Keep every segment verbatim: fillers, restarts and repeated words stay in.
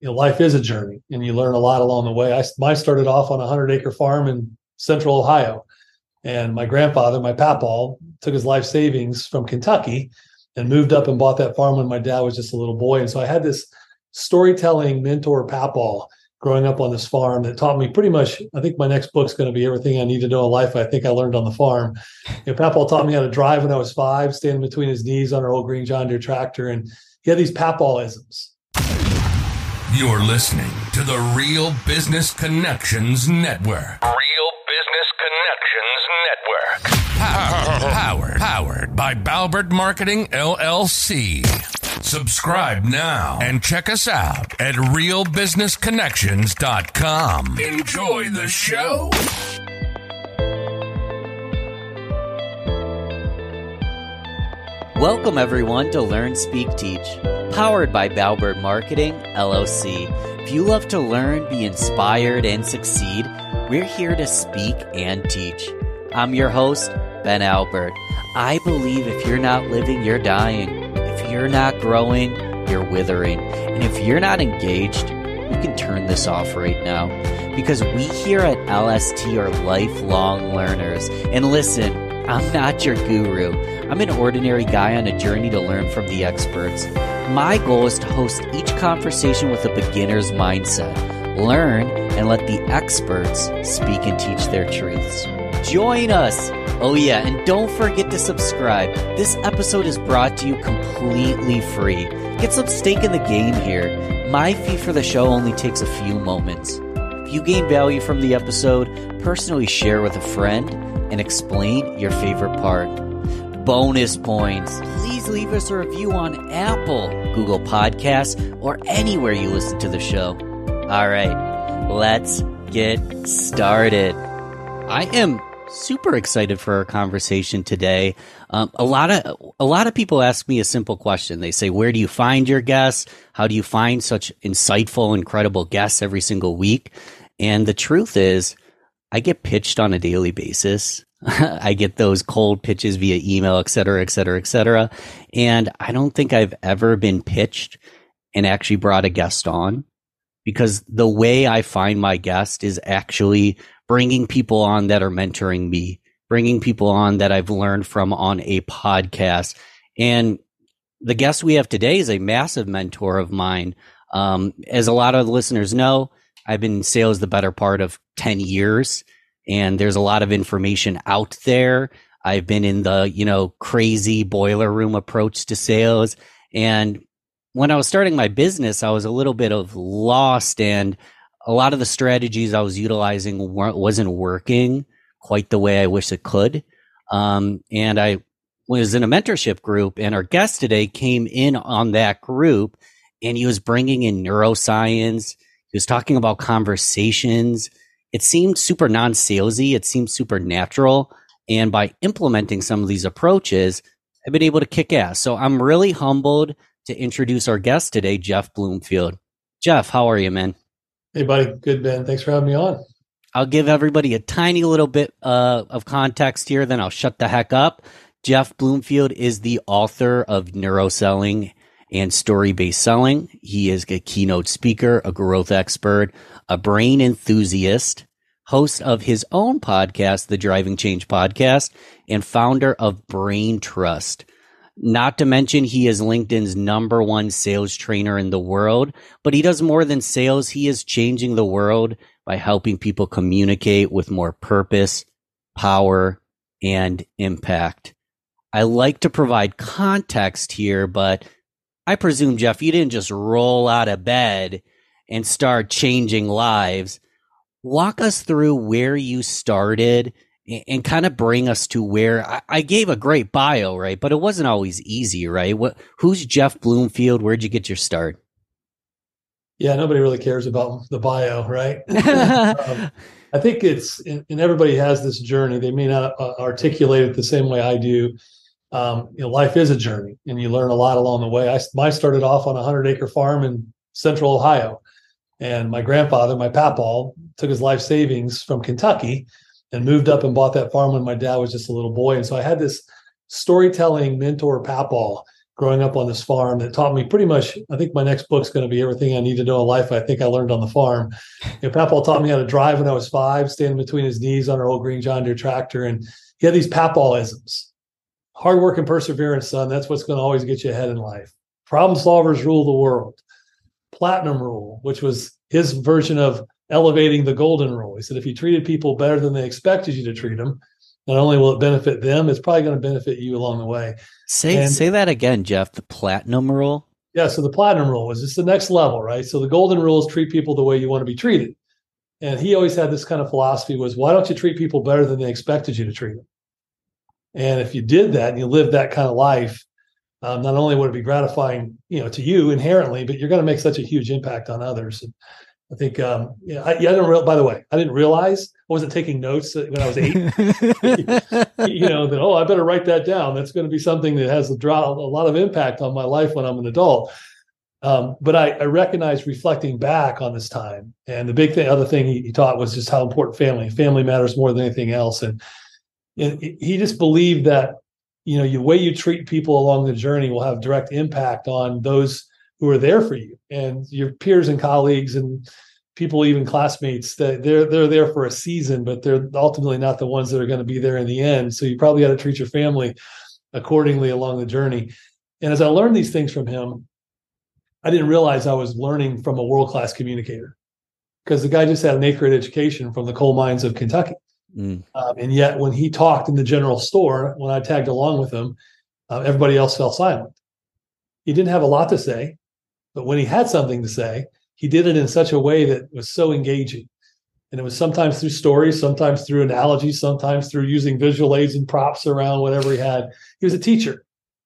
you know, life is a journey, and you learn a lot along the way. I, I started off on a hundred acre farm in central Ohio, and my grandfather, my papaw, took his life savings from Kentucky and moved up and bought that farm when my dad was just a little boy. And so I had this storytelling mentor, papaw, growing up on this farm that taught me pretty much, I think my next book's going to be everything I need to know in life I think I learned on the farm. You know, papaw taught me how to drive when I was five, standing between his knees on our old green John Deere tractor. And he had these papawisms. You're listening to the Real Business Connections Network. Real Business Connections Network. Powered, powered, powered by Balbert Marketing, L L C. Subscribe now and check us out at real business connections dot com. Enjoy the show. Welcome, everyone, to Learn, Speak, Teach, powered by Balbert Marketing, L L C. If you love to learn, be inspired, and succeed, we're here to speak and teach. I'm your host, Ben Albert. I believe if you're not living, you're dying. If you're not growing, you're withering. And if you're not engaged, you can turn this off right now. Because we here at L S T are lifelong learners. And listen, I'm not your guru. I'm an ordinary guy on a journey to learn from the experts. My goal is to host each conversation with a beginner's mindset. Learn and let the experts speak and teach their truths. Join us! Oh yeah, and don't forget to subscribe. This episode is brought to you completely free. Get some stake in the game here. My fee for the show only takes a few moments. If you gain value from the episode, personally share with a friend and explain your favorite part. Bonus points. Please leave us a review on Apple, Google Podcasts, or anywhere you listen to the show. All right, let's get started. I am super excited for our conversation today. Um, a lot of a lot of people ask me a simple question. They say, "Where do you find your guests? How do you find such insightful, incredible guests every single week?" And the truth is, I get pitched on a daily basis. I get those cold pitches via email, et cetera, et cetera, et cetera. And I don't think I've ever been pitched and actually brought a guest on, because the way I find my guest is actually bringing people on that are mentoring me, bringing people on that I've learned from on a podcast. And the guest we have today is a massive mentor of mine. Um, as a lot of listeners know, I've been in sales the better part of ten years. And there's a lot of information out there. I've been in the, you know, crazy boiler room approach to sales. And when I was starting my business, I was a little bit of lost, and a lot of the strategies I was utilizing weren't, wasn't working quite the way I wish it could. Um, and I was in a mentorship group, and our guest today came in on that group, and he was bringing in neuroscience. He was talking about conversations. It seemed super non-salesy. It seemed super natural. And by implementing some of these approaches, I've been able to kick ass. So I'm really humbled to introduce our guest today, Jeff Bloomfield. Jeff, how are you, man? Hey, buddy. Good, Ben. Thanks for having me on. I'll give everybody a tiny little bit uh, of context here, then I'll shut the heck up. Jeff Bloomfield is the author of Neuroselling and Story-Based Selling. He is a keynote speaker, a growth expert, a brain enthusiast, host of his own podcast, the Driving Change Podcast, and founder of Brain Trust. Not to mention, he is LinkedIn's number one sales trainer in the world, but he does more than sales. He is changing the world by helping people communicate with more purpose, power, and impact. I like to provide context here, but I presume, Jeff, you didn't just roll out of bed and start changing lives. Walk us through where you started and, and kind of bring us to where I, I gave a great bio, right? But it wasn't always easy, right? What? Who's Jeff Bloomfield? Where'd you get your start? Yeah, nobody really cares about the bio, right? um, I think it's, and everybody has this journey. They may not uh, articulate it the same way I do. Um, you know, life is a journey, and you learn a lot along the way. I, I started off on a hundred acre farm in central Ohio, and my grandfather, my papaw, took his life savings from Kentucky and moved up and bought that farm when my dad was just a little boy. And so I had this storytelling mentor, papaw, growing up on this farm that taught me pretty much, I think my next book's going to be everything I need to know in life I think I learned on the farm. You know, Papaw taught me how to drive when I was five, standing between his knees on our old green John Deere tractor. And he had these Papaw-isms. Hard work and perseverance, son. That's what's going to always get you ahead in life. Problem solvers rule the world. Platinum rule, which was his version of elevating the golden rule. He said, if you treated people better than they expected you to treat them, not only will it benefit them, it's probably going to benefit you along the way. Say and, say that again, Jeff. The platinum rule. Yeah. So the platinum rule is just the next level, right? So the golden rule is treat people the way you want to be treated. And he always had this kind of philosophy was, why don't you treat people better than they expected you to treat them? And if you did that and you lived that kind of life, um, not only would it be gratifying, you know, to you inherently, but you're going to make such a huge impact on others. And I think, um, you know, I, yeah, I didn't real, by the way, I didn't realize I wasn't taking notes when I was eight, you know, that, oh, I better write that down. That's going to be something that has a, draw, a lot of impact on my life when I'm an adult. Um, but I, I recognize reflecting back on this time. And the big thing, other thing he, he taught was just how important family, family matters more than anything else. And, and he just believed that, you know, the way you treat people along the journey will have direct impact on those who are there for you and your peers and colleagues and people, even classmates, that they're they're there for a season, but they're ultimately not the ones that are going to be there in the end. So you probably got to treat your family accordingly along the journey. And as I learned these things from him, I didn't realize I was learning from a world-class communicator, because the guy just had an eighth grade education from the coal mines of Kentucky. Mm. Um, and yet when he talked in the general store, when I tagged along with him, uh, everybody else fell silent. He didn't have a lot to say, but when he had something to say, he did it in such a way that was so engaging. And it was sometimes through stories, sometimes through analogies, sometimes through using visual aids and props around whatever he had. He was a teacher.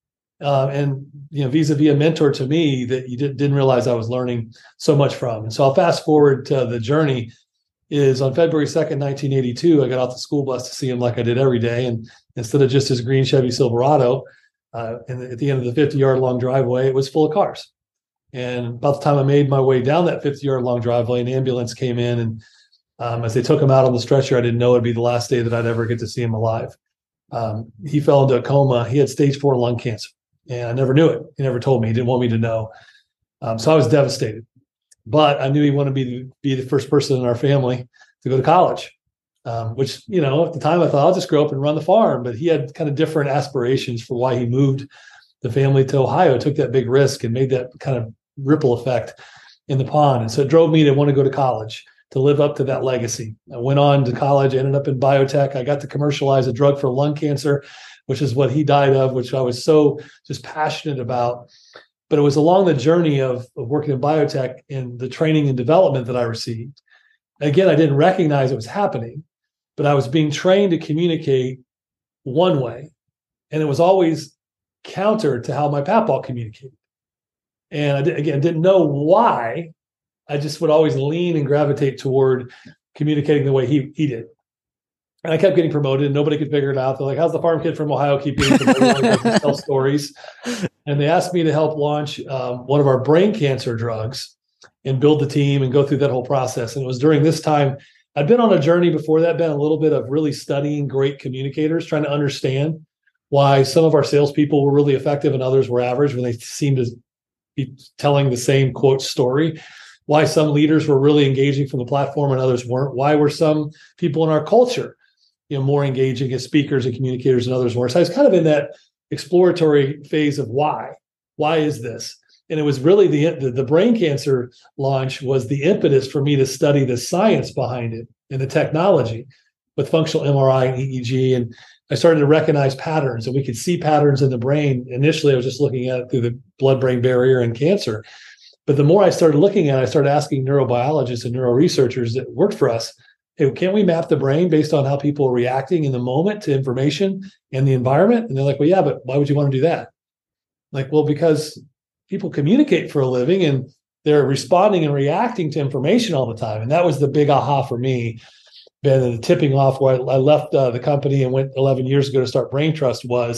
Uh, and, you know, vis-a-vis a mentor to me that you did, didn't realize I was learning so much from. And so I'll fast forward to the journey is on February second, nineteen eighty-two, I got off the school bus to see him like I did every day. And instead of just his green Chevy Silverado, uh, and at the end of the fifty yard long driveway, it was full of cars. And about the time I made my way down that fifty yard long driveway, an ambulance came in. And um, as they took him out on the stretcher, I didn't know it'd be the last day that I'd ever get to see him alive. Um, he fell into a coma. He had stage four lung cancer. And I never knew it. He never told me. He didn't want me to know. Um, so I was devastated. But I knew he wanted me to be the first person in our family to go to college, um, which, you know, at the time I thought I'll just grow up and run the farm. But he had kind of different aspirations for why he moved the family to Ohio, took that big risk and made that kind of ripple effect in the pond. And so it drove me to want to go to college, to live up to that legacy. I went on to college, ended up in biotech. I got to commercialize a drug for lung cancer, which is what he died of, which I was so just passionate about. But it was along the journey of, of working in biotech and the training and development that I received. Again, I didn't recognize it was happening, but I was being trained to communicate one way. And it was always counter to how my papaw communicated. And I did, again, didn't know why. I just would always lean and gravitate toward communicating the way he, he did. And I kept getting promoted and nobody could figure it out. They're like, how's the farm kid from Ohio keep getting promoted? Like, tell stories. And they asked me to help launch um, one of our brain cancer drugs and build the team and go through that whole process. And it was during this time, I'd been on a journey before that, been a little bit of really studying great communicators, trying to understand why some of our salespeople were really effective and others were average when they seemed to be telling the same quote story. Why some leaders were really engaging from the platform and others weren't. Why were some people in our culture, you know, more engaging as speakers and communicators and others weren't. So I was kind of in that exploratory phase of why. Why is this? And it was really the, the the brain cancer launch was the impetus for me to study the science behind it and the technology with functional M R I and E E G. And I started to recognize patterns, and we could see patterns in the brain. Initially, I was just looking at it through the blood-brain barrier and cancer. But the more I started looking at it, I started asking neurobiologists and neuroresearchers that worked for us, hey, can't we map the brain based on how people are reacting in the moment to information and the environment? And they're like, well, yeah, but why would you want to do that? Like, well, because people communicate for a living and they're responding and reacting to information all the time. And that was the big aha for me. Ben, the tipping off where I left uh, the company and went eleven years ago to start Brain Trust was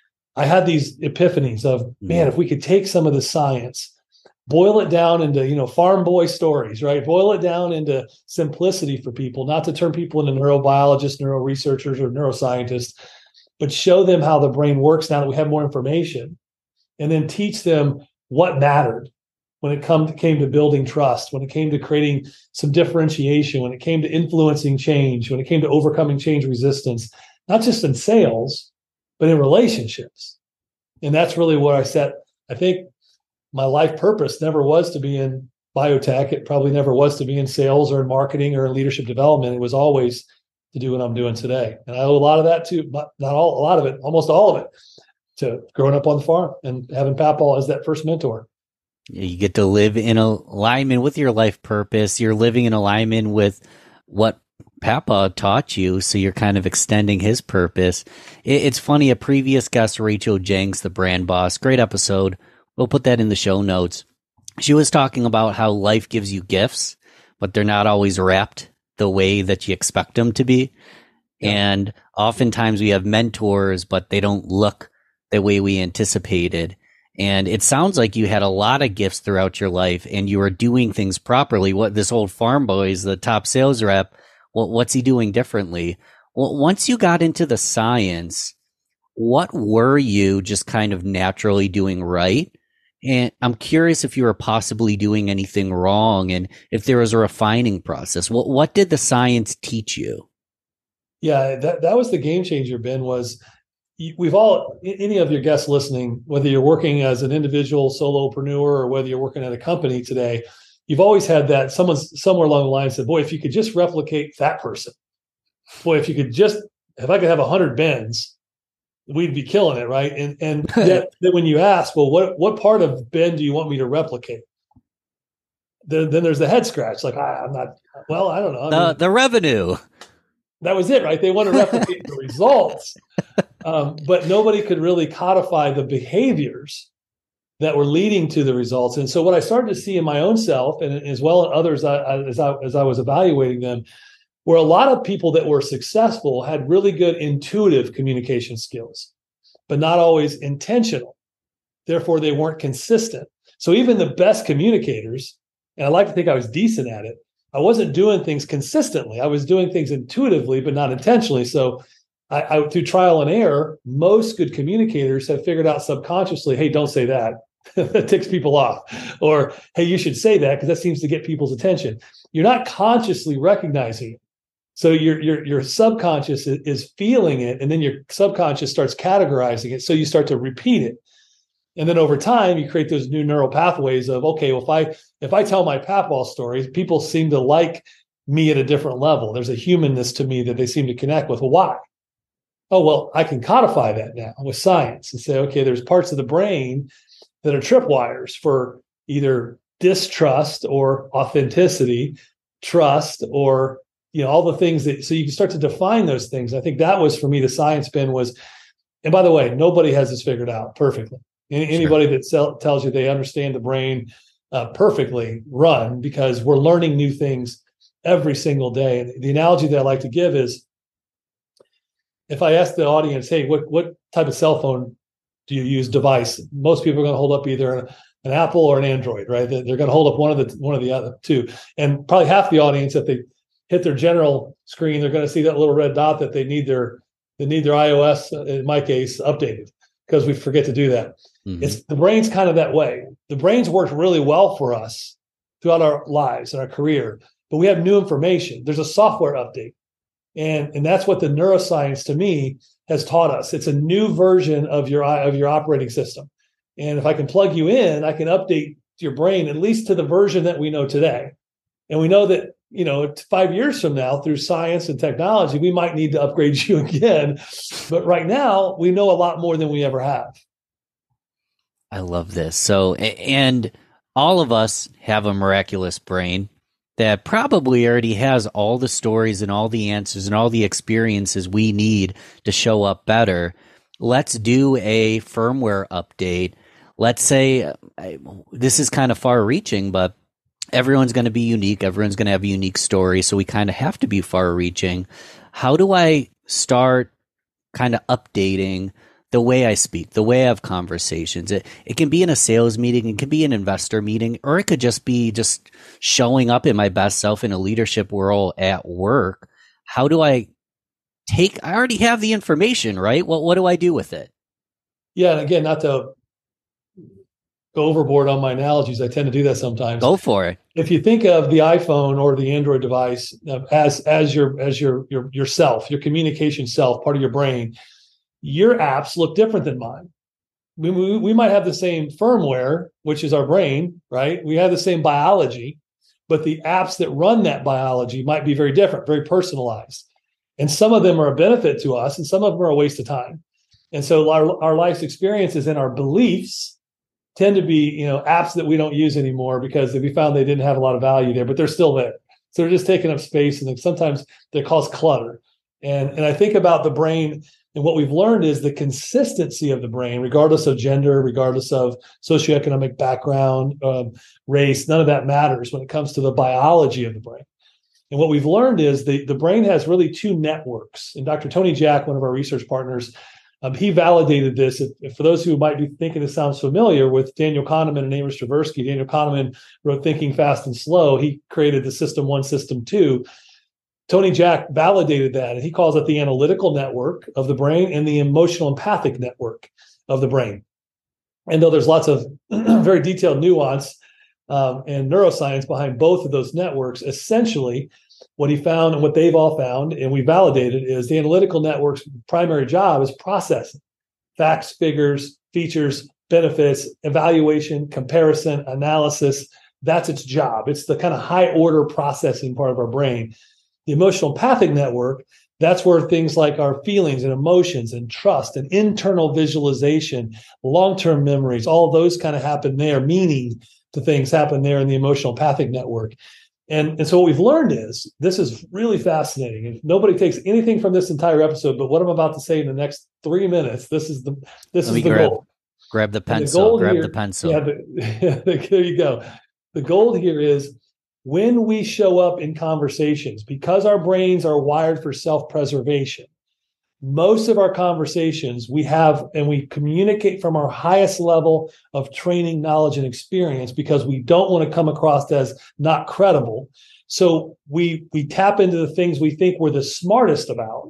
I had these epiphanies of, man, if we could take some of the science, boil it down into, you know, farm boy stories, right? Boil it down into simplicity for people, not to turn people into neurobiologists, neuroresearchers, or neuroscientists, but show them how the brain works now that we have more information. and then teach them what mattered when it come to, came to building trust, when it came to creating some differentiation, when it came to influencing change, when it came to overcoming change resistance, not just in sales, but in relationships. And that's really what I set. I think my life purpose never was to be in biotech. It probably never was to be in sales or in marketing or in leadership development. It was always to do what I'm doing today. And I owe a lot of that to, not all, a lot of it, almost all of it, to growing up on the farm and having Papaw as that first mentor. You get to live in alignment with your life purpose. You're living in alignment with what Papaw taught you, so you're kind of extending his purpose. It's funny, a previous guest, Rachel Jenks, the brand boss, great episode. We'll put that in the show notes. She was talking about how life gives you gifts, but they're not always wrapped the way that you expect them to be. Yeah. And oftentimes we have mentors, but they don't look the way we anticipated. And it sounds like you had a lot of gifts throughout your life and you were doing things properly. What this old farm boy is the top sales rep. Well, what's he doing differently? Well, once you got into the science, what were you just kind of naturally doing right? And I'm curious if you were possibly doing anything wrong and if there was a refining process. What, what did the science teach you? Yeah, that, that was the game changer, Ben, was we've all, any of your guests listening, whether you're working as an individual solopreneur or whether you're working at a company today, you've always had that someone's somewhere along the line said, boy, if you could just replicate that person, boy, if you could just, if I could have a hundred Bens, we'd be killing it. Right. And, and yet when you ask, well, what, what part of Ben do you want me to replicate? Then, then there's the head scratch. Like, I, I'm not, well, I don't know. I the, mean, the revenue. That was it, right? They want to replicate the results. Um, but nobody could really codify the behaviors that were leading to the results. And so what I started to see in my own self, and as well as others I, I, as, I, as I was evaluating them, were a lot of people that were successful had really good intuitive communication skills, but not always intentional. Therefore, they weren't consistent. So even the best communicators, and I like to think I was decent at it, I wasn't doing things consistently. I was doing things intuitively, but not intentionally. So I, I, through trial and error, most good communicators have figured out subconsciously, hey, don't say that. That ticks people off. Or, hey, you should say that because that seems to get people's attention. You're not consciously recognizing it. So your, your, your subconscious is, is feeling it, and then your subconscious starts categorizing it. So you start to repeat it. And then over time, you create those new neural pathways of, okay, well, if I if I tell my Papaw stories, people seem to like me at a different level. There's a humanness to me that they seem to connect with. Well, why? Oh, well, I can codify that now with science and say, okay, there's parts of the brain that are tripwires for either distrust or authenticity, trust, or, you know, all the things that, so you can start to define those things. I think that was, for me, the science spin was, and by the way, nobody has this figured out perfectly. Anybody sure. that sell, tells you they understand the brain uh, perfectly, run, because we're learning new things every single day. And the analogy that I like to give is, if I ask the audience, hey, what, what type of cell phone do you use device? Most people are going to hold up either an, an Apple or an Android, right? They're going to hold up one of the one of the other two. And probably half the audience, if they hit their general screen, they're going to see that little red dot that they need their they need their iOS, in my case, updated, because we forget to do that. Mm-hmm. It's the brain's kind of that way. The brain's worked really well for us throughout our lives and our career, but we have new information. There's a software update. And, and that's what the neuroscience, to me, has taught us. It's a new version of your of your operating system. And if I can plug you in, I can update your brain at least to the version that we know today. And we know that, you know, five years from now, through science and technology, we might need to upgrade you again. But right now, we know a lot more than we ever have. I love this. So, and all of us have a miraculous brain that probably already has all the stories and all the answers and all the experiences we need to show up better. Let's do a firmware update. Let's say, this is kind of far reaching, but everyone's going to be unique. Everyone's going to have a unique story. So we kind of have to be far reaching. How do I start kind of updating the way I speak, the way I have conversations? It, it can be in a sales meeting, it can be an investor meeting, or it could just be just showing up in my best self in a leadership role at work. How do I take, I already have the information, right? What, what do I do with it? Yeah. And again, not to go overboard on my analogies. I tend to do that sometimes. Go for it. If you think of the iPhone or the Android device uh, as as your as your your yourself, your communication self, part of your brain, your apps look different than mine. We, we we might have the same firmware, which is our brain, right? We have the same biology, but the apps that run that biology might be very different, very personalized. And some of them are a benefit to us, and some of them are a waste of time. And so our, our life's experiences and our beliefs tend to be, you know, apps that we don't use anymore because we found they didn't have a lot of value there, but they're still there. So they're just taking up space, and then sometimes they cause clutter. And, and I think about the brain, and what we've learned is the consistency of the brain, regardless of gender, regardless of socioeconomic background, um, race, none of that matters when it comes to the biology of the brain. And what we've learned is the, the brain has really two networks. And Doctor Tony Jack, one of our research partners, Um, he validated this. If, if for those who might be thinking this sounds familiar with Daniel Kahneman and Amos Tversky, Daniel Kahneman wrote Thinking Fast and Slow. He created the system one, system two. Tony Jack validated that, and he calls it the analytical network of the brain and the emotional empathic network of the brain. And though there's lots of very detailed nuance um, and neuroscience behind both of those networks, essentially what he found and what they've all found, and we validated, is the analytical network's primary job is processing facts, figures, features, benefits, evaluation, comparison, analysis. That's its job. It's the kind of high order processing part of our brain. The emotional empathic network, that's where things like our feelings and emotions and trust and internal visualization, long-term memories, all those kind of happen there. Meaning to things happen there in the emotional empathic network. And, and so what we've learned is, this is really fascinating. If nobody takes anything from this entire episode, but what I'm about to say in the next three minutes, this is the this Let is me the grab, goal. Grab the And pencil. the Grab here, the pencil. Yeah, the, there you go. The goal here is, when we show up in conversations, because our brains are wired for self-preservation, most of our conversations we have, and we communicate from our highest level of training, knowledge, and experience, because we don't want to come across as not credible. So we we tap into the things we think we're the smartest about,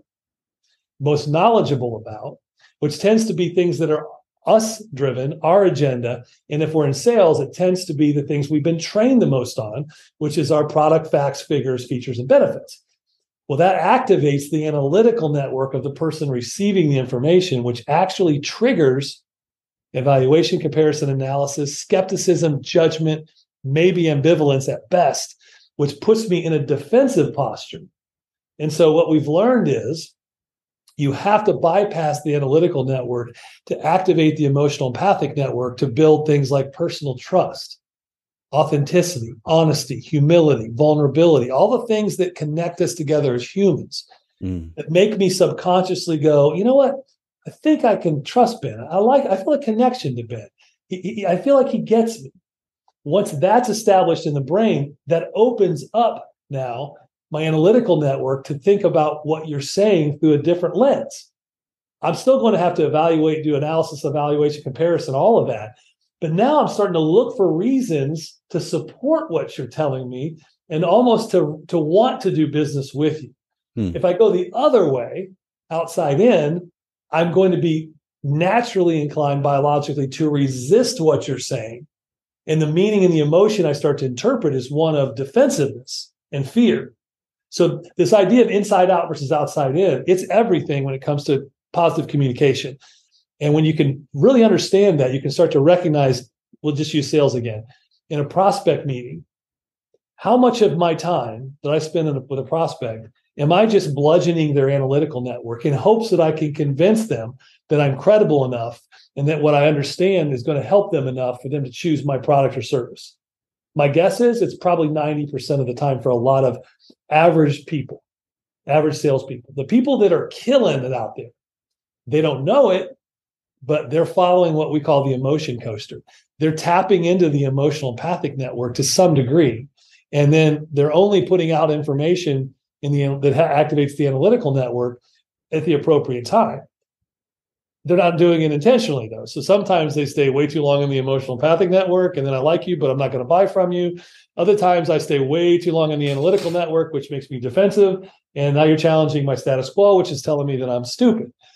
most knowledgeable about, which tends to be things that are us driven, our agenda. And if we're in sales, it tends to be the things we've been trained the most on, which is our product, facts, figures, features, and benefits. Well, that activates the analytical network of the person receiving the information, which actually triggers evaluation, comparison, analysis, skepticism, judgment, maybe ambivalence at best, which puts me in a defensive posture. And so what we've learned is, you have to bypass the analytical network to activate the emotional empathic network to build things like personal trust, authenticity, honesty, humility, vulnerability, all the things that connect us together as humans, mm. that make me subconsciously go, you know what? I think I can trust Ben. I like, I feel a connection to Ben. He, he, I feel like he gets me. Once that's established in the brain, that opens up now my analytical network to think about what you're saying through a different lens. I'm still going to have to evaluate, do analysis, evaluation, comparison, all of that. But now I'm starting to look for reasons to support what you're telling me, and almost to, to want to do business with you. Hmm. If I go the other way, outside in, I'm going to be naturally inclined biologically to resist what you're saying. And the meaning and the emotion I start to interpret is one of defensiveness and fear. So this idea of inside out versus outside in, it's everything when it comes to positive communication. And when you can really understand that, you can start to recognize, we'll just use sales again, in a prospect meeting, how much of my time that I spend in a, with a prospect, am I just bludgeoning their analytical network in hopes that I can convince them that I'm credible enough and that what I understand is going to help them enough for them to choose my product or service? My guess is it's probably ninety percent of the time for a lot of average people, average salespeople. The people that are killing it out there, they don't know it, but they're following what we call the emotion coaster. They're tapping into the emotional empathic network to some degree, and then they're only putting out information in the that activates the analytical network at the appropriate time. They're not doing it intentionally, though. So sometimes they stay way too long in the emotional empathic network, and then I like you, but I'm not going to buy from you. Other times I stay way too long in the analytical network, which makes me defensive. And now you're challenging my status quo, which is telling me that I'm stupid.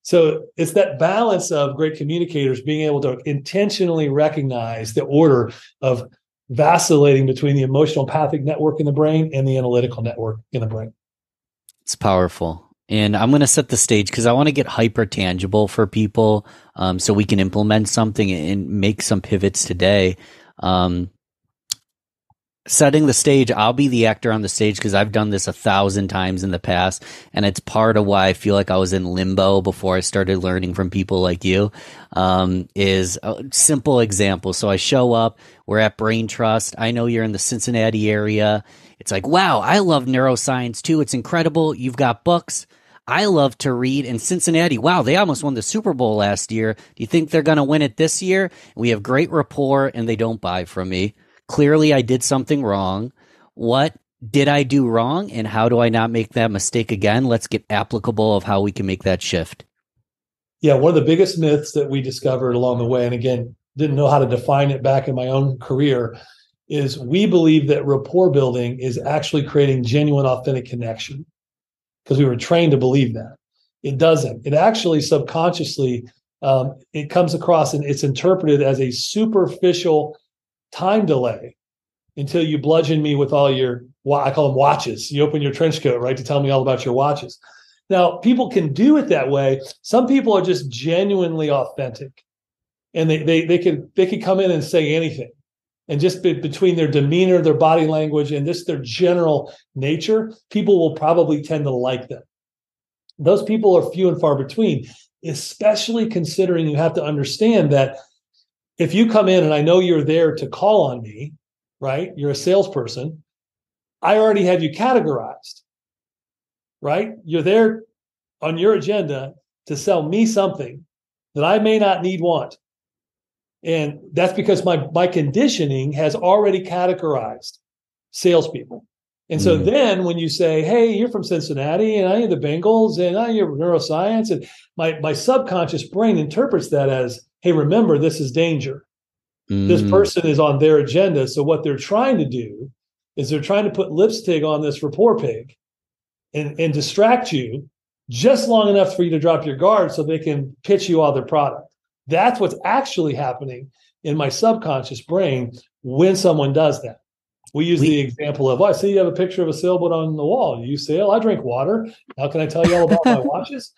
So it's that balance of great communicators being able to intentionally recognize the order of vacillating between the emotional empathic network in the brain and the analytical network in the brain. It's powerful. And I'm going to set the stage because I want to get hyper tangible for people um, so we can implement something and make some pivots today. Um, setting the stage, I'll be the actor on the stage because I've done this a thousand times in the past. And it's part of why I feel like I was in limbo before I started learning from people like you, um, is a simple example. So I show up, we're at Brain Trust. I know you're in the Cincinnati area. It's like, wow, I love neuroscience too. It's incredible. You've got books. I love to read. In Cincinnati, wow, they almost won the Super Bowl last year. Do you think they're going to win it this year? We have great rapport and they don't buy from me. Clearly, I did something wrong. What did I do wrong? And how do I not make that mistake again? Let's get applicable of how we can make that shift. Yeah, one of the biggest myths that we discovered along the way, and again, didn't know how to define it back in my own career, is we believe that rapport building is actually creating genuine, authentic connection because we were trained to believe that. It doesn't. It actually subconsciously, um, it comes across and it's interpreted as a superficial time delay until you bludgeon me with all your, I call them watches. You open your trench coat, right, to tell me all about your watches. Now, people can do it that way. Some people are just genuinely authentic, and they they they could they could come in and say anything. And just be, between their demeanor, their body language, and just their general nature, people will probably tend to like them. Those people are few and far between, especially considering you have to understand that if you come in and I know you're there to call on me, right? You're a salesperson. I already have you categorized, right? You're there on your agenda to sell me something that I may not need, want. And that's because my, my conditioning has already categorized salespeople. And so mm. then when you say, hey, you're from Cincinnati and I am the Bengals and I am neuroscience, and my, my subconscious brain interprets that as, hey, remember, this is danger. Mm. This person is on their agenda. So what they're trying to do is they're trying to put lipstick on this rapport pig and, and distract you just long enough for you to drop your guard so they can pitch you all their product. That's what's actually happening in my subconscious brain when someone does that. We use we, the example of, well, I see you have a picture of a sailboat on the wall. You sail, I drink water. How can I tell you all about my watches?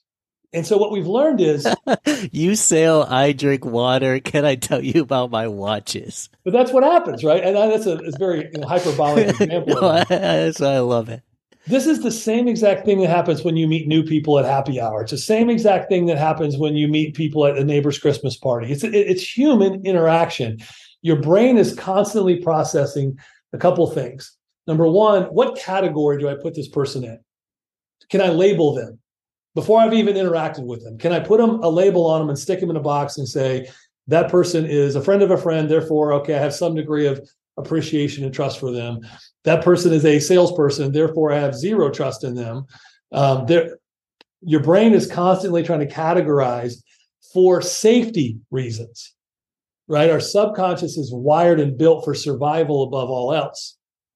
And so what we've learned is... you sail, I drink water. Can I tell you about my watches? But that's what happens, right? And that's a, it's a very you know, hyperbolic example. No, I, that's why I love it. This is the same exact thing that happens when you meet new people at happy hour. It's the same exact thing that happens when you meet people at a neighbor's Christmas party. It's, it, it's human interaction. Your brain is constantly processing a couple things. Number one, what category do I put this person in? Can I label them before I've even interacted with them? Can I put them a label on them and stick them in a box and say, that person is a friend of a friend, therefore, okay, I have some degree of appreciation and trust for them. That person is a salesperson, therefore I have zero trust in them. Um, your brain is constantly trying to categorize for safety reasons, right? Our subconscious is wired and built for survival above all else.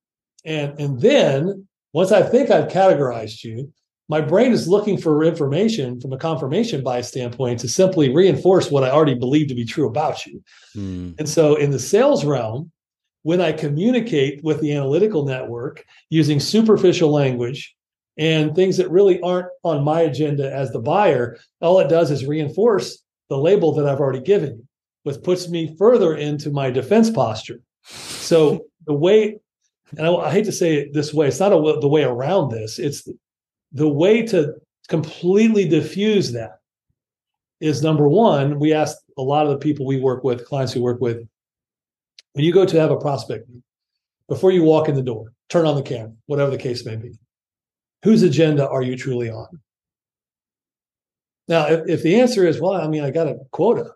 And, and then once I think I've categorized you, my brain is looking for information from a confirmation bias standpoint to simply reinforce what I already believe to be true about you. Mm. And so in the sales realm, when I communicate with the analytical network using superficial language and things that really aren't on my agenda as the buyer, all it does is reinforce the label that I've already given you, which puts me further into my defense posture. So the way, and I, I hate to say it this way, it's not a, the way around this, it's the way to completely diffuse that is, number one, we ask a lot of the people we work with, clients we work with, when you go to have a prospect, before you walk in the door, turn on the camera, whatever the case may be, whose agenda are you truly on? Now, if, if the answer is, well, I mean, I got a quota,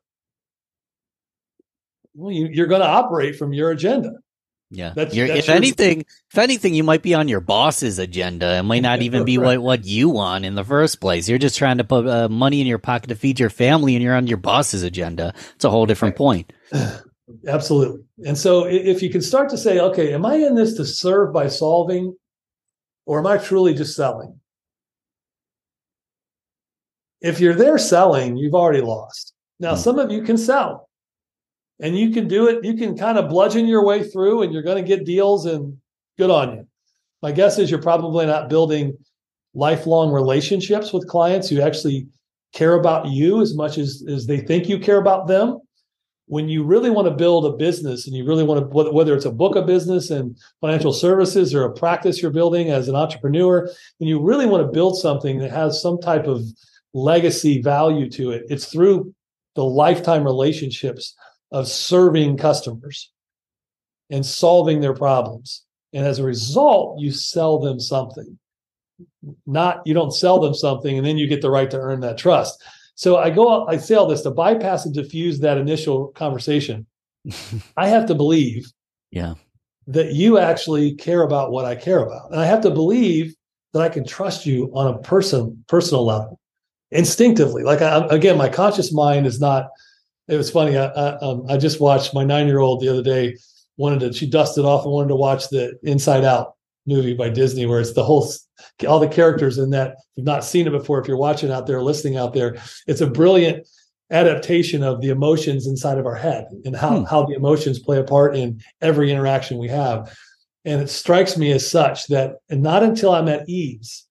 well, you, you're going to operate from your agenda. Yeah. That's, that's if your... anything, if anything, you might be on your boss's agenda. It might not even be right. what, what you want in the first place. You're just trying to put uh, money in your pocket to feed your family, and you're on your boss's agenda. It's a whole different point. Absolutely. And so if you can start to say, okay, am I in this to serve by solving, or am I truly just selling? if you're there selling, you've already lost. Now, mm. some of you can sell and you can do it. You can kind of bludgeon your way through and you're going to get deals, and good on you. My guess is you're probably not building lifelong relationships with clients who actually care about you as much as, as they think you care about them. When you really want to build a business and you really want to, whether it's a book of business and financial services or a practice you're building as an entrepreneur, when you really want to build something that has some type of legacy value to it, it's through the lifetime relationships of serving customers and solving their problems. And as a result, you sell them something. Not, you don't sell them something and then you get the right to earn that trust. So I go, I say all this to bypass and diffuse that initial conversation. I have to believe yeah. that you actually care about what I care about. And I have to believe that I can trust you on a person, personal level, instinctively. Like, I, again, my conscious mind is not, it was funny. I, I, um, I just watched my nine-year-old the other day, wanted to, she dusted off and wanted to watch the Inside Out movie by Disney, where it's the whole, all the characters in that. If you've not seen it before, if you're watching out there, listening out there, it's a brilliant adaptation of the emotions inside of our head and how, hmm. how the emotions play a part in every interaction we have. And it strikes me as such that, and not until I'm at ease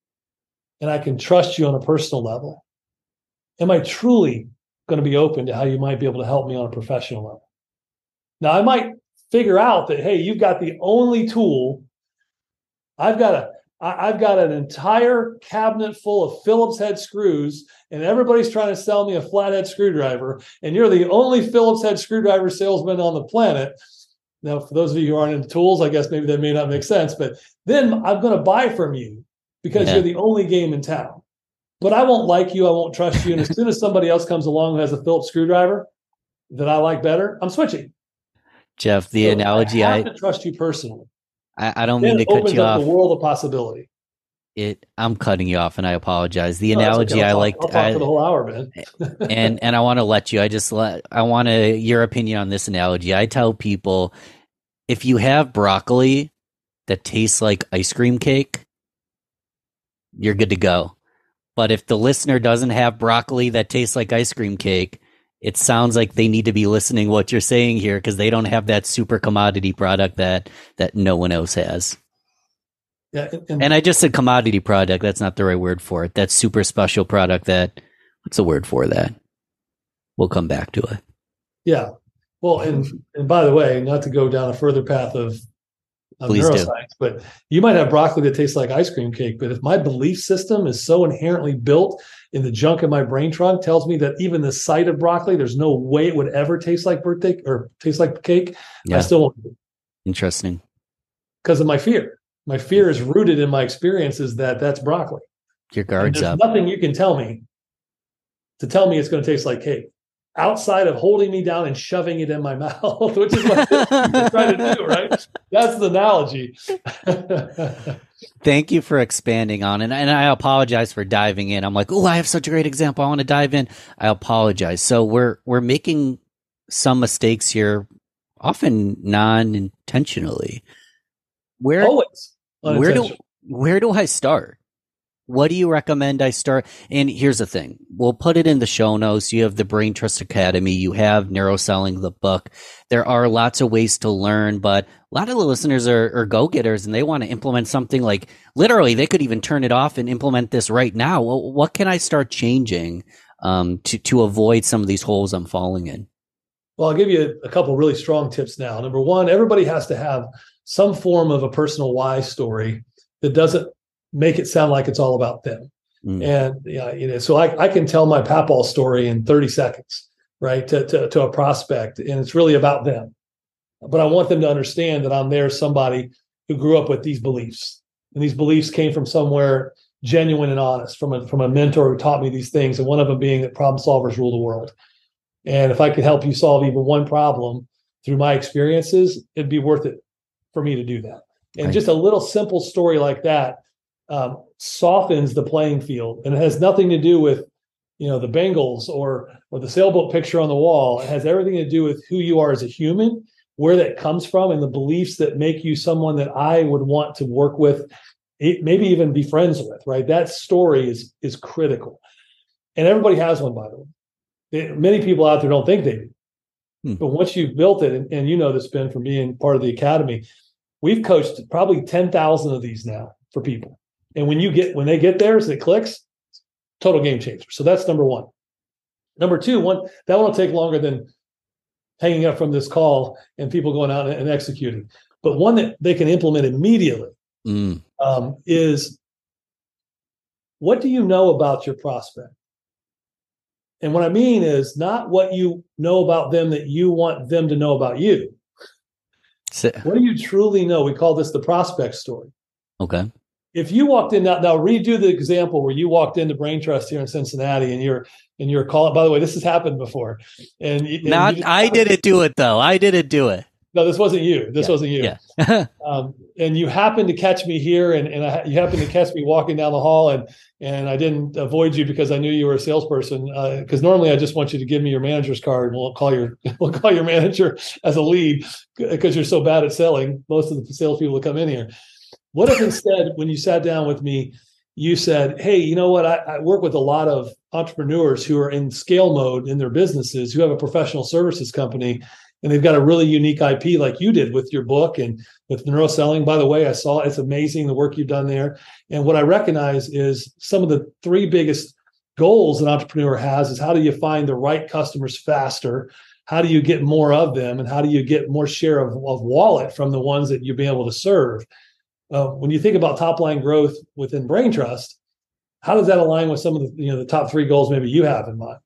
and I can trust you on a personal level, am I truly going to be open to how you might be able to help me on a professional level. Now, I might figure out that, hey, you've got the only tool. I've got a, I've got an entire cabinet full of Phillips head screws, and everybody's trying to sell me a flathead screwdriver, and you're the only Phillips head screwdriver salesman on the planet. Now, for those of you who aren't into tools, I guess maybe that may not make sense, but then I'm going to buy from you because yeah. you're the only game in town. But I won't like you. I won't trust you. And as soon as somebody else comes along who has a Phillips screwdriver that I like better, I'm switching. Jeff, the so analogy I have I to trust you personally. I, I don't then mean to cut you up off. The world of possibility. It. I'm cutting you off, and I apologize. The no, analogy okay. I I'll, like, I'll talk for the whole hour, man. and and I want to let you. I just let. I want to your opinion on this analogy. I tell people, if you have broccoli that tastes like ice cream cake, you're good to go. But if the listener doesn't have broccoli that tastes like ice cream cake, it sounds like they need to be listening to what you're saying here, because they don't have that super commodity product that that no one else has. Yeah, and, and I just said commodity product. That's not the right word for it. That super special product that, what's the word for that? We'll come back to it. Yeah. Well, and and by the way, not to go down a further path of, of neuroscience, do. But you might have broccoli that tastes like ice cream cake. But if my belief system is so inherently built in the junk in my brain trunk, tells me that even the sight of broccoli, there's no way it would ever taste like birthday or taste like cake, yeah. I still won't do it. Interesting. Because of my fear. My fear is rooted in my experiences that that's broccoli. Your guard's there's up. Nothing you can tell me to tell me it's going to taste like cake, outside of holding me down and shoving it in my mouth, which is what you're trying to do, right? That's the analogy. Thank you for expanding on it. And I apologize for diving in. I'm like, oh, I have such a great example. I want to dive in. I apologize. So we're we're making some mistakes here, often non-intentionally. Where, Always. Where do where do I start? What do you recommend I start? And here's the thing. We'll put it in the show notes. You have the Brain Trust Academy. You have Neuroselling, the book. There are lots of ways to learn, but a lot of the listeners are, are go-getters, and they want to implement something like, literally, they could even turn it off and implement this right now. Well, what can I start changing um, to, to avoid some of these holes I'm falling in? Well, I'll give you a couple really strong tips now. Number one, everybody has to have some form of a personal why story that doesn't make it sound like it's all about them. Mm. And yeah, you know, so I, I can tell my Papal story in thirty seconds, right, to, to, to a prospect, and it's really about them. But I want them to understand that I'm there, somebody who grew up with these beliefs, and these beliefs came from somewhere genuine and honest, from a from a mentor who taught me these things, and one of them being that problem solvers rule the world. And if I could help you solve even one problem through my experiences, it'd be worth it for me to do that. And right. just a little simple story like that um, softens the playing field, and it has nothing to do with, you know, the Bengals or or the sailboat picture on the wall. It has everything to do with who you are as a human, where that comes from, and the beliefs that make you someone that I would want to work with, it, maybe even be friends with. Right? That story is is critical. And everybody has one, by the way. It, many people out there don't think they do. Hmm. But once you've built it, and, and you know this, Ben, from being part of the academy, we've coached probably ten thousand of these now for people. And when you get when they get theirs, it clicks, total game changer. So that's number one. Number two, one that won't take longer than hanging up from this call and people going out and, and executing. But one that they can implement immediately mm. um, is, what do you know about your prospect? And what I mean is not what you know about them that you want them to know about you. So, what do you truly know? We call this the prospect story. Okay. If you walked in now, now redo the example where you walked into Brain Trust here in Cincinnati, and you're and you're calling. By the way, this has happened before. And, and not just, I didn't do it though. I didn't do it. No, this wasn't you. This yeah, wasn't you. Yeah. um, and you happened to catch me here, and, and I, you happened to catch me walking down the hall, and and I didn't avoid you because I knew you were a salesperson. Because uh, normally I just want you to give me your manager's card, and we'll call your we'll call your manager as a lead because you're so bad at selling. Most of the salespeople that come in here. What if instead, when you sat down with me, you said, "Hey, you know what? I, I work with a lot of entrepreneurs who are in scale mode in their businesses, who have a professional services company." And they've got a really unique I P like you did with your book and with neuroselling. By the way, I saw it. It's amazing the work you've done there. And what I recognize is some of the three biggest goals an entrepreneur has is, how do you find the right customers faster? How do you get more of them? And how do you get more share of, of wallet from the ones that you'll be able to serve? Uh, when you think about top line growth within Brain Trust, how does that align with some of the, you know, the top three goals maybe you have in mind?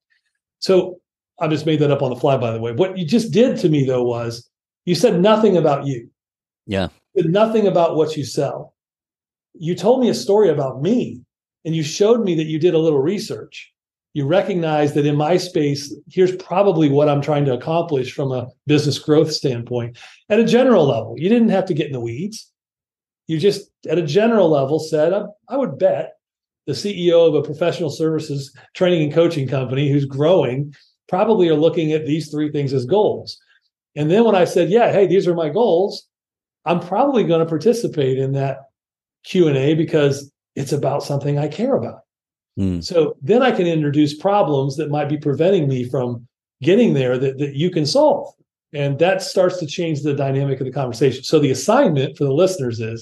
So I just made that up on the fly, by the way. What you just did to me, though, was you said nothing about you. Yeah. You said nothing about what you sell. You told me a story about me, and you showed me that you did a little research. You recognized that in my space, here's probably what I'm trying to accomplish from a business growth standpoint at a general level. You didn't have to get in the weeds. You just, at a general level, said, I, I would bet the C E O of a professional services training and coaching company who's growing probably are looking at these three things as goals. And then when I said, yeah, hey, these are my goals, I'm probably going to participate in that Q and A because it's about something I care about. Mm. So then I can introduce problems that might be preventing me from getting there that, that you can solve. And that starts to change the dynamic of the conversation. So the assignment for the listeners is,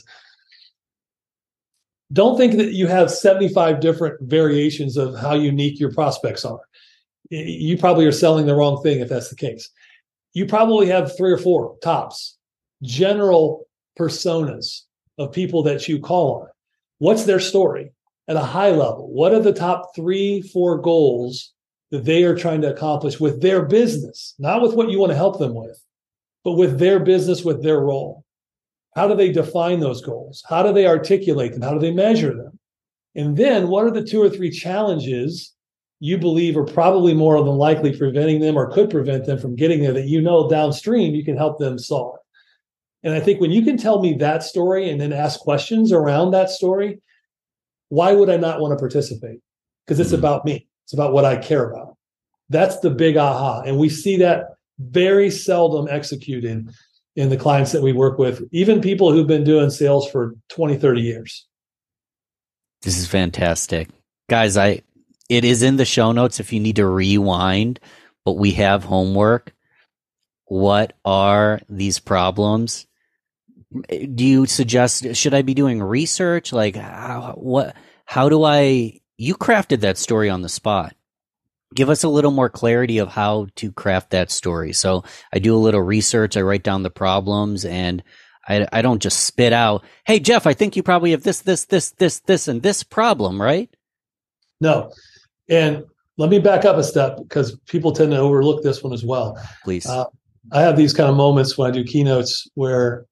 don't think that you have seventy-five different variations of how unique your prospects are. You probably are selling the wrong thing if that's the case. You probably have three or four tops, general personas of people that you call on. What's their story at a high level? What are the top three, four goals that they are trying to accomplish with their business? Not with what you want to help them with, but with their business, with their role. How do they define those goals? How do they articulate them? How do they measure them? And then what are the two or three challenges you believe are probably more than likely preventing them or could prevent them from getting there that you know downstream you can help them solve? And I think when you can tell me that story and then ask questions around that story, why would I not want to participate? Because it's mm-hmm. about me. It's about what I care about. That's the big aha. And we see that very seldom executed in the clients that we work with, even people who've been doing sales for twenty, thirty years. This is fantastic. Guys, I it is in the show notes if you need to rewind, but we have homework. What are these problems? Do you suggest, should I be doing research? Like, how, what, how do I, you crafted that story on the spot. Give us a little more clarity of how to craft that story. So I do a little research. I write down the problems, and I, I don't just spit out, hey, Jeff, I think you probably have this, this, this, this, this, and this problem, right? No. And let me back up a step because people tend to overlook this one as well. Please. Uh, I have these kind of moments when I do keynotes where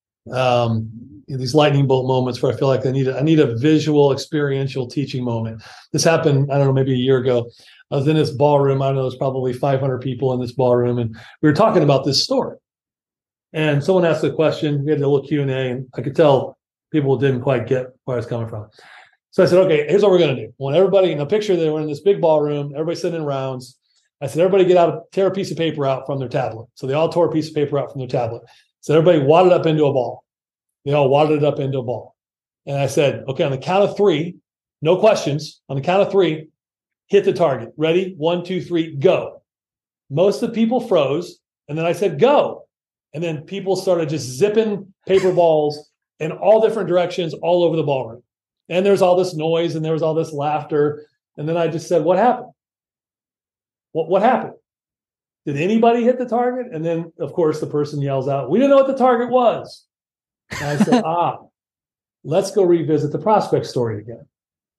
um, these lightning bolt moments where I feel like I need a, I need a visual experiential teaching moment. This happened, I don't know, maybe a year ago. I was in this ballroom. I don't know, there's probably five hundred people in this ballroom, and we were talking about this story. And someone asked a question. We had a little Q and A, and I could tell people didn't quite get where I was coming from. So I said, okay, here's what we're going to do. I want everybody in a picture that we're in this big ballroom, everybody sitting in rounds. I said, everybody get out, tear a piece of paper out from their tablet. So they all tore a piece of paper out from their tablet. So everybody wadded up into a ball. They all wadded it up into a ball. And I said, okay, on the count of three, no questions. On the count of three, hit the target. Ready? One, two, three, go. Most of the people froze. And then I said, go. And then people started just zipping paper balls in all different directions all over the ballroom. And there's all this noise and there was all this laughter. And then I just said, what happened? What, what happened? Did anybody hit the target? And then, of course, the person yells out, we didn't know what the target was. And I said, ah, let's go revisit the prospect story again.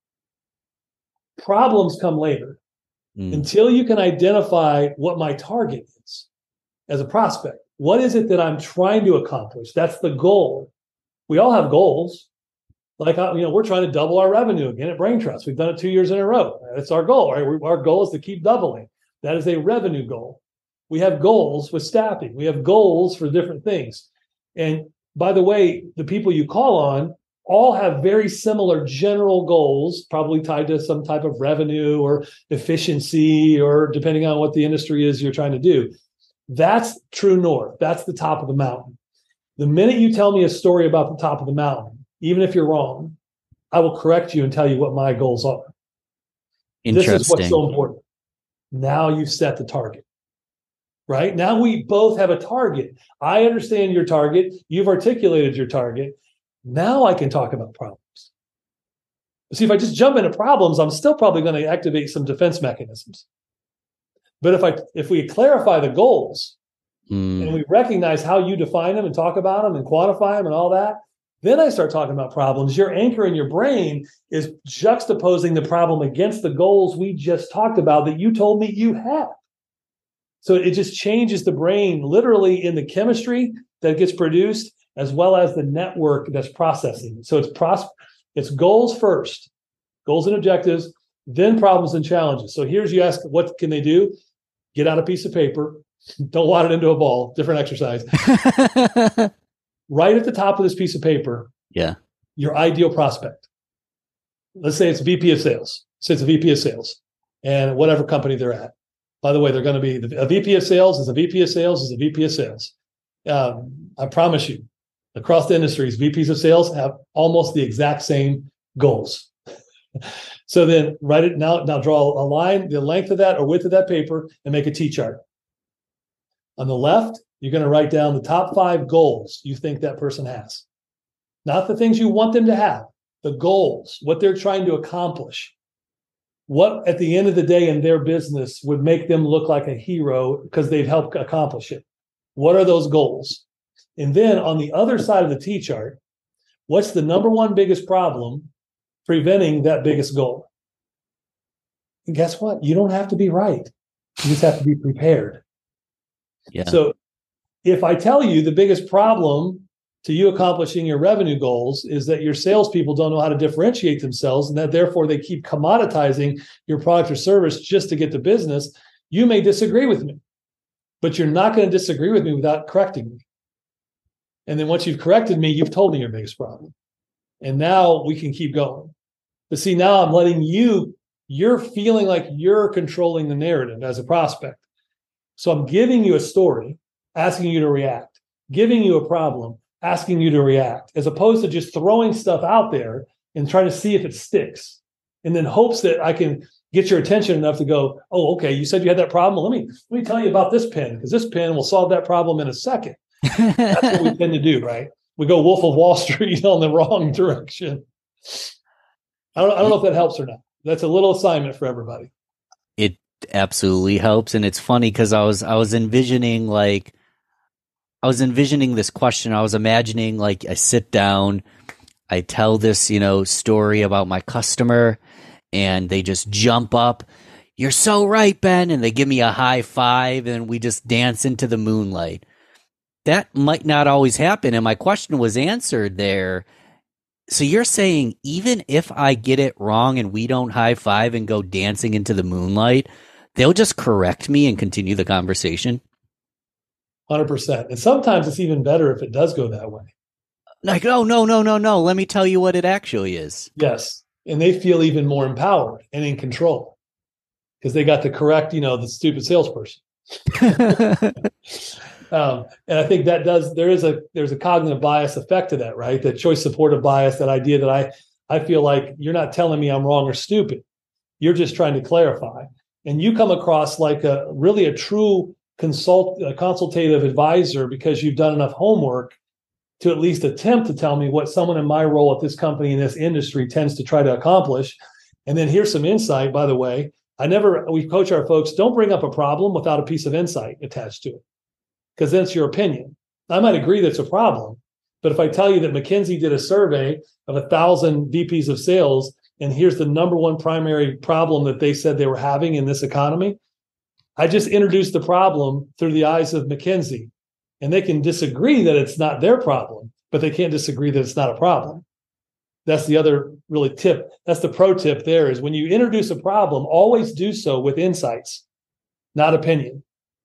Problems come later. Mm. Until you can identify what my target is as a prospect. What is it that I'm trying to accomplish? That's the goal. We all have goals. Like, you know, we're trying to double our revenue again at Brain Trust. We've done it two years in a row. That's our goal, right? We're, our goal is to keep doubling. That is a revenue goal. We have goals with staffing. We have goals for different things. And by the way, the people you call on all have very similar general goals, probably tied to some type of revenue or efficiency, or depending on what the industry is you're trying to do. That's true north. That's the top of the mountain. The minute you tell me a story about the top of the mountain, even if you're wrong, I will correct you and tell you what my goals are. This is what's so important. Now you've set the target, right? Now we both have a target. I understand your target. You've articulated your target. Now I can talk about problems. See, if I just jump into problems, I'm still probably going to activate some defense mechanisms. But if I if we clarify the goals mm. and we recognize how you define them and talk about them and quantify them and all that, then I start talking about problems. Your anchor in your brain is juxtaposing the problem against the goals we just talked about that you told me you have. So it just changes the brain literally in the chemistry that gets produced, as well as the network that's processing. So it's pros- it's goals first, goals and objectives, then problems and challenges. So here's, you ask, what can they do? Get out a piece of paper. Don't wad it into a ball. Different exercise. Right at the top of this piece of paper, yeah, your ideal prospect. Let's say it's a V P of sales. Say it's a V P of sales and whatever company they're at. By the way, they're going to be a V P of sales is a V P of sales is a V P of sales. Um, I promise you, across the industries, V Ps of sales have almost the exact same goals. So then write it now, now draw a line, the length of that or width of that paper, and make a T-chart. On the left, you're going to write down the top five goals you think that person has. Not the things you want them to have, the goals, what they're trying to accomplish. What at the end of the day in their business would make them look like a hero because they've helped accomplish it. What are those goals? And then on the other side of the T-chart, what's the number one biggest problem preventing that biggest goal? And guess what? You don't have to be right. You just have to be prepared. Yeah. So if I tell you the biggest problem to you accomplishing your revenue goals is that your salespeople don't know how to differentiate themselves and that therefore they keep commoditizing your product or service just to get the business, you may disagree with me, but you're not going to disagree with me without correcting me. And then once you've corrected me, you've told me your biggest problem. And now we can keep going. But see, now I'm letting you, you're feeling like you're controlling the narrative as a prospect. So I'm giving you a story, asking you to react, giving you a problem, asking you to react, as opposed to just throwing stuff out there and trying to see if it sticks. And then hopes that I can get your attention enough to go, oh, okay, you said you had that problem. Let me, let me tell you about this pen, because this pen will solve that problem in a second. That's what we tend to do, right? We go Wolf of Wall Street on the wrong direction. I don't, I don't know if that helps or not. That's a little assignment for everybody. It absolutely helps. And it's funny because I was I was envisioning like I was envisioning this question. I was imagining like I sit down, I tell this, you know, story about my customer, and they just jump up. You're so right, Ben. And they give me a high five and we just dance into the moonlight. That might not always happen. And my question was answered there. So you're saying even if I get it wrong and we don't high five and go dancing into the moonlight, they'll just correct me and continue the conversation? one hundred percent. And sometimes it's even better if it does go that way. Like, oh, no, no, no, no. Let me tell you what it actually is. Yes. And they feel even more empowered and in control because they got to correct, you know, the stupid salesperson. Um, and I think that does, there is a, there's a cognitive bias effect to that, right? That choice supportive bias, that idea that I, I feel like you're not telling me I'm wrong or stupid. You're just trying to clarify. And you come across like a really a true consult a consultative advisor because you've done enough homework to at least attempt to tell me what someone in my role at this company in this industry tends to try to accomplish. And then here's some insight, by the way. I never, we coach our folks, don't bring up a problem without a piece of insight attached to it, because then it's your opinion. I might agree that's a problem, but if I tell you that McKinsey did a survey of a thousand V Ps of sales, and here's the number one primary problem that they said they were having in this economy, I just introduced the problem through the eyes of McKinsey. And they can disagree that it's not their problem, but they can't disagree that it's not a problem. That's the other really tip. That's the pro tip there is when you introduce a problem, always do so with insights, not opinion.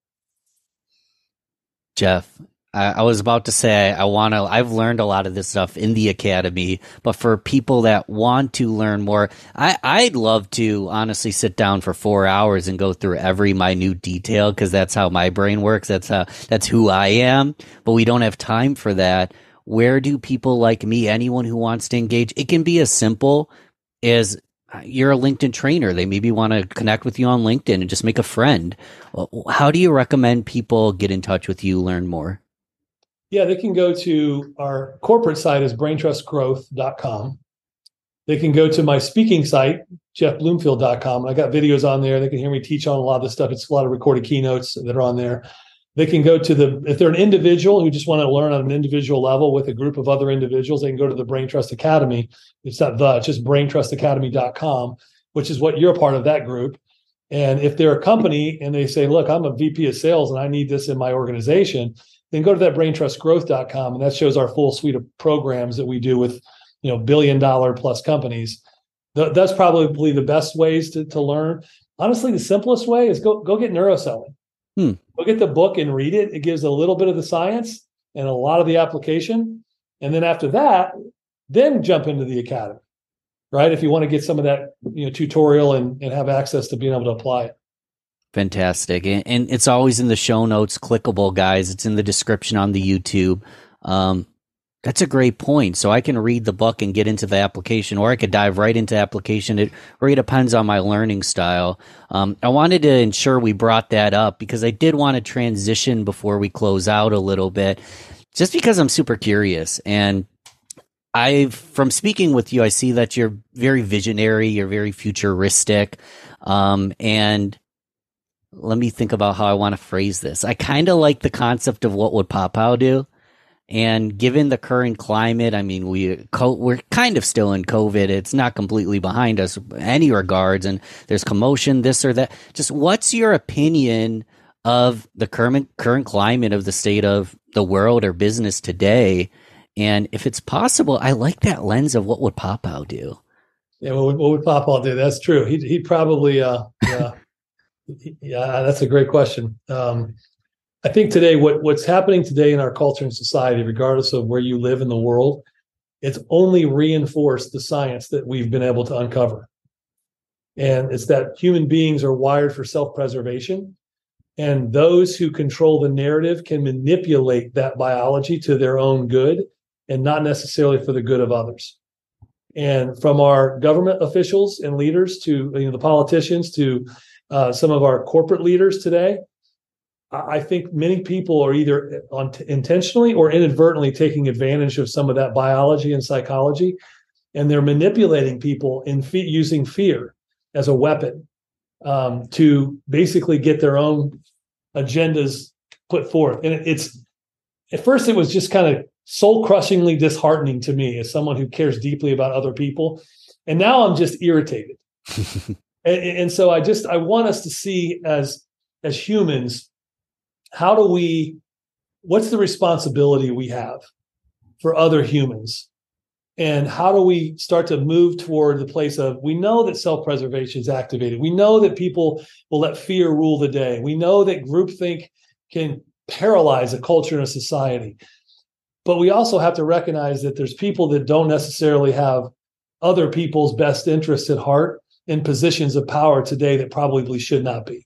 Jeff, I, I was about to say, I want to, I've learned a lot of this stuff in the academy, but for people that want to learn more, I, I'd love to honestly sit down for four hours and go through every minute detail, because that's how my brain works. That's how, that's who I am, but we don't have time for that. Where do people like me, anyone who wants to engage, it can be as simple as you're a LinkedIn trainer. They maybe want to connect with you on LinkedIn and just make a friend. How do you recommend people get in touch with you, learn more? Yeah, they can go to our corporate site is brain trust growth dot com. They can go to my speaking site, jeff bloomfield dot com. I got videos on there. They can hear me teach on a lot of this stuff. It's a lot of recorded keynotes that are on there. They can go to the, if they're an individual who just want to learn on an individual level with a group of other individuals, they can go to the Brain Trust Academy. It's not the, it's just brain trust academy dot com, which is what you're a part of that group. And if they're a company and they say, look, I'm a V P of sales and I need this in my organization, then go to that brain trust growth dot com. And that shows our full suite of programs that we do with, you know, billion dollar plus companies. Th- that's probably the best ways to, to learn. Honestly, the simplest way is go, go get neuroselling. Hmm. Go get the book and read it. It gives a little bit of the science and a lot of the application. And then after that, then jump into the academy, right? If you want to get some of that, you know, tutorial and, and have access to being able to apply it. Fantastic. And, and it's always in the show notes, clickable, guys. It's in the description on the YouTube. Um, That's a great point. So I can read the book and get into the application, or I could dive right into application. It really depends on my learning style. Um, I wanted to ensure we brought that up because I did want to transition before we close out a little bit, just because I'm super curious. And I, from speaking with you, I see that you're very visionary, you're very futuristic. Um, and let me think about how I want to phrase this. I kind of like the concept of what would Papow do. And given the current climate, I mean, we, we're kind of still in COVID. It's not completely behind us in any regards. And there's commotion, this or that. Just what's your opinion of the current current climate of the state of the world or business today? And if it's possible, I like that lens of what would Papow do? Yeah, what would, what would Papow do? That's true. He he probably, uh, yeah, yeah, that's a great question. Um, I think today, what, what's happening today in our culture and society, regardless of where you live in the world, it's only reinforced the science that we've been able to uncover. And it's that human beings are wired for self-preservation. And those who control the narrative can manipulate that biology to their own good and not necessarily for the good of others. And from our government officials and leaders to, you know, the politicians to uh, some of our corporate leaders today, I think many people are either on t- intentionally or inadvertently taking advantage of some of that biology and psychology, and they're manipulating people in fe- using fear as a weapon um, to basically get their own agendas put forth. And it, it's at first it was just kind of soul-crushingly disheartening to me as someone who cares deeply about other people, and now I'm just irritated. and, and so I just I want us to see as as humans. How do we, what's the responsibility we have for other humans? And how do we start to move toward the place of, we know that self-preservation is activated. We know that people will let fear rule the day. We know that groupthink can paralyze a culture and a society. But we also have to recognize that there's people that don't necessarily have other people's best interests at heart in positions of power today that probably should not be.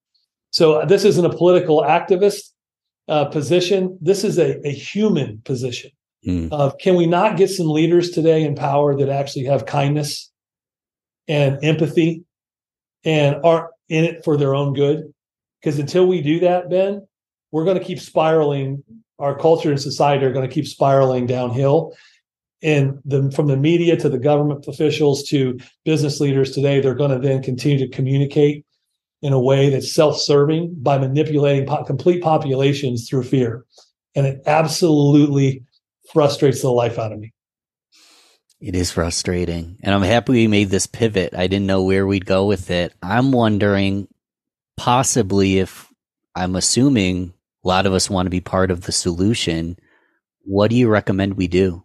So this isn't a political activist uh, position. This is a, a human position. Mm. Uh, can we not get some leaders today in power that actually have kindness and empathy and aren't in it for their own good. Because until we do that, Ben, we're going to keep spiraling. Our culture and society are going to keep spiraling downhill. And the, from the media to the government officials to business leaders today, they're going to then continue to communicate in a way that's self-serving by manipulating po- complete populations through fear. And it absolutely frustrates the life out of me. It is frustrating. And I'm happy we made this pivot. I didn't know where we'd go with it. I'm wondering possibly if, I'm assuming a lot of us want to be part of the solution. What do you recommend we do?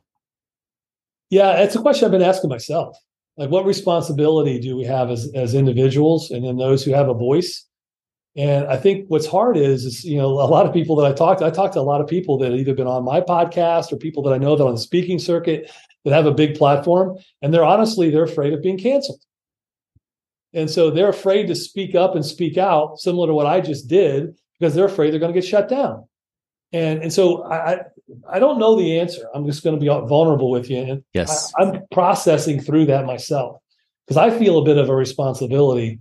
Yeah, it's a question I've been asking myself. Like, what responsibility do we have as, as individuals and then those who have a voice? And I think what's hard is, is, you know, a lot of people that I talk to, I talk to a lot of people that have either been on my podcast or people that I know that are on the speaking circuit that have a big platform. And they're honestly, they're afraid of being canceled. And so they're afraid to speak up and speak out, similar to what I just did, because they're afraid they're going to get shut down. And, and so I, I don't know the answer. I'm just going to be vulnerable with you. And yes. I, I'm processing through that myself because I feel a bit of a responsibility.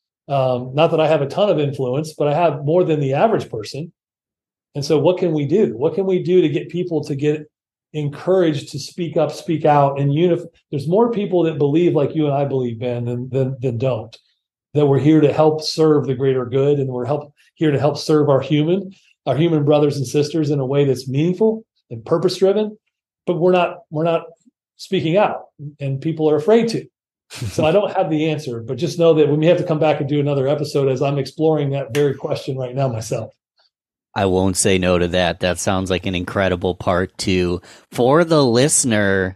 Um, not that I have a ton of influence, but I have more than the average person. And so what can we do? What can we do to get people to get encouraged to speak up, speak out, and unif- there's more people that believe like you and I believe, Ben, than, than, than don't, that we're here to help serve the greater good. And we're help, here to help serve our human, our human brothers and sisters in a way that's meaningful and purpose driven, but we're not, we're not speaking out and people are afraid to. So I don't have the answer, but just know that we may have to come back and do another episode as I'm exploring that very question right now myself. I won't say no to that. That sounds like an incredible part two. For the listener,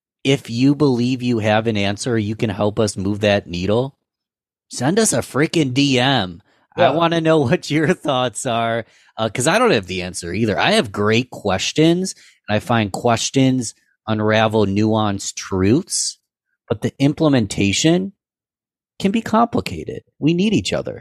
if you believe you have an answer, you can help us move that needle, send us a freaking D M. Yeah. I want to know what your thoughts are, because uh, I don't have the answer either. I have great questions, and I find questions unravel nuanced truths, but the implementation can be complicated. We need each other.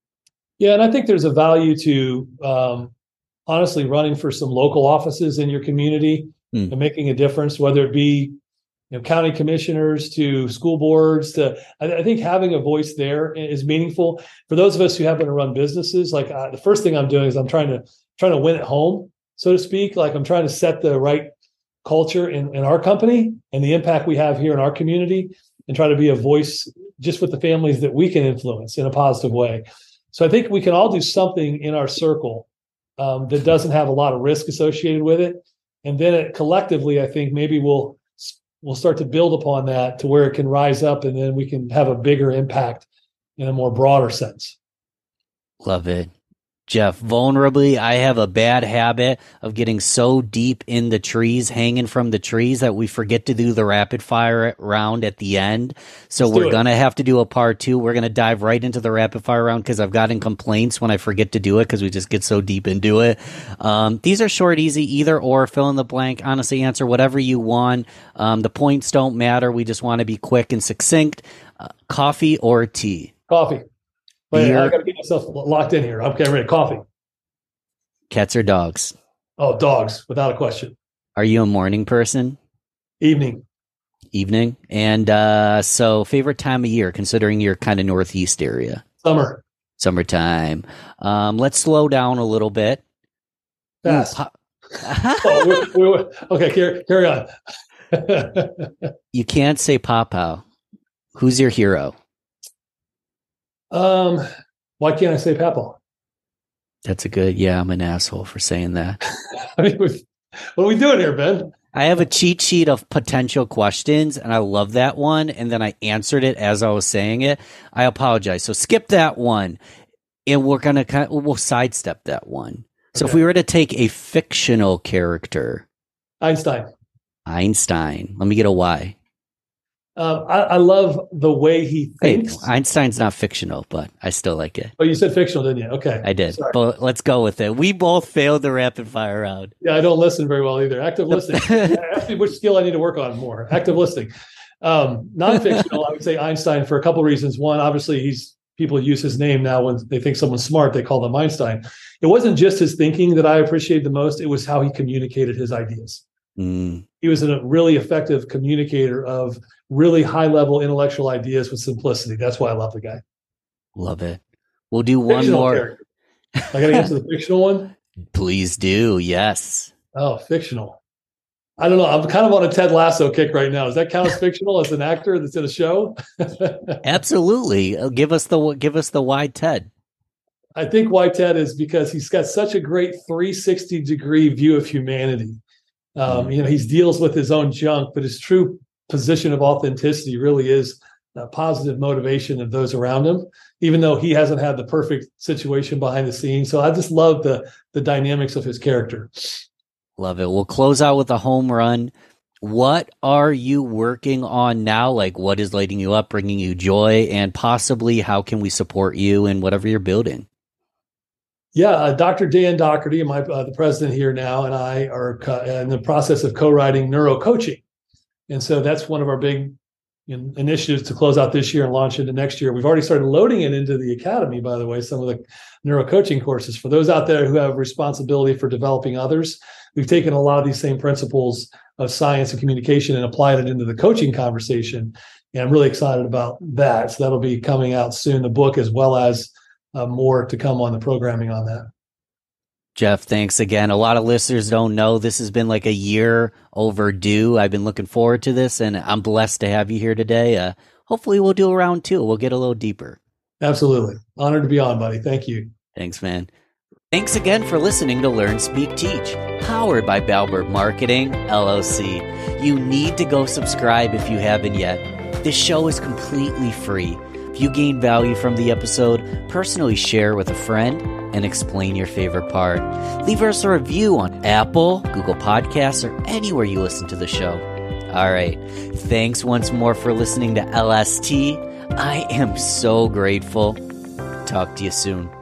Yeah, and I think there's a value to um, honestly running for some local offices in your community mm. and making a difference, whether it be you know, county commissioners to school boards. To I, I think having a voice there is meaningful for those of us who happen to run businesses. Like uh, the first thing I'm doing is I'm trying to trying to win at home, so to speak. Like I'm trying to set the right culture in, in our company and the impact we have here in our community, and try to be a voice just with the families that we can influence in a positive way. So I think we can all do something in our circle um, that doesn't have a lot of risk associated with it. And then it, collectively, I think maybe we'll we'll start to build upon that to where it can rise up, and then we can have a bigger impact in a more broader sense. Love it. Jeff, vulnerably, I have a bad habit of getting so deep in the trees, hanging from the trees, that we forget to do the rapid fire round at the end. So Let's we're going to have to do a part two. We're going to dive right into the rapid fire round because I've gotten complaints when I forget to do it because we just get so deep into it. Um, these are short, easy, either or, fill in the blank, honestly answer whatever you want. Um, the points don't matter. We just want to be quick and succinct. Uh, coffee or tea? Coffee. Wait, I got to get myself locked in here. I'm getting ready. Coffee. Cats or dogs? Oh, dogs, without a question. Are you a morning person? Evening. Evening. And uh, so favorite time of year, considering you're kind of northeast area? Summer. Summertime. Um, let's slow down a little bit. Fast. Po- oh, we're, we're, okay, carry, carry on. You can't say Pow. Who's your hero? Um, why can't I say Papa? That's a good, yeah, I'm an asshole for saying that. I mean, what are we doing here, Ben? I have a cheat sheet of potential questions, and I love that one, and then I answered it as I was saying it. I apologize. So skip that one, and we're going to kind of, we'll sidestep that one. So okay. If we were to take a fictional character. Einstein. Einstein. Let me get a why. Um, I, I love the way he thinks. Hey, Einstein's not fictional, but I still like it. Oh, you said fictional, didn't you? Okay. I did. Sorry. But let's go with it. We both failed the rapid fire round. Yeah, I don't listen very well either. Active listening. Ask me which skill I need to work on more. Active listening. Um, non-fictional, I would say Einstein for a couple of reasons. One, obviously, he's people use his name now when they think someone's smart, they call them Einstein. It wasn't just his thinking that I appreciated the most. It was how he communicated his ideas. Mm. He was a really effective communicator of really high-level intellectual ideas with simplicity. That's why I love the guy. Love it. We'll do one Fictional more. character. I got to get to the fictional one. Please do. Yes. Oh, fictional. I don't know. I'm kind of on a Ted Lasso kick right now. Does that count as fictional as an actor that's in a show? Absolutely. Uh, Give us the give us the why Ted. I think why Ted is because he's got such a great three sixty degree view of humanity. Um, Mm. You know, he deals with his own junk, but his true position of authenticity really is a positive motivation of those around him, even though he hasn't had the perfect situation behind the scenes. So I just love the the dynamics of his character. Love it. We'll close out with a home run. What are you working on now? Like, what is lighting you up, bringing you joy, and possibly how can we support you in whatever you're building? Yeah, uh, Doctor Dan Doherty, my uh, the president here now, and I are co- in the process of co-writing Neuro Coaching, and so that's one of our big in- initiatives to close out this year and launch into next year. We've already started loading it into the academy, by the way, some of the neuro coaching courses for those out there who have responsibility for developing others. We've taken a lot of these same principles of science and communication and applied it into the coaching conversation, and I'm really excited about that. So that'll be coming out soon, the book, as well as Uh, more to come on the programming on that. Jeff, thanks again. A lot of listeners don't know this has been like a year overdue. I've been looking forward to this, and I'm blessed to have you here today. Uh, hopefully we'll do a round two. We'll get a little deeper. Absolutely. Honored to be on, buddy. Thank you. Thanks, man. Thanks again for listening to Learn, Speak, Teach, powered by Balbert Marketing, L O C. You need to go subscribe if you haven't yet. This show is completely free. If you gain value from the episode, personally share with a friend and explain your favorite part. Leave us a review on Apple, Google Podcasts, or anywhere you listen to the show. All right. Thanks once more for listening to L S T. I am so grateful. Talk to you soon.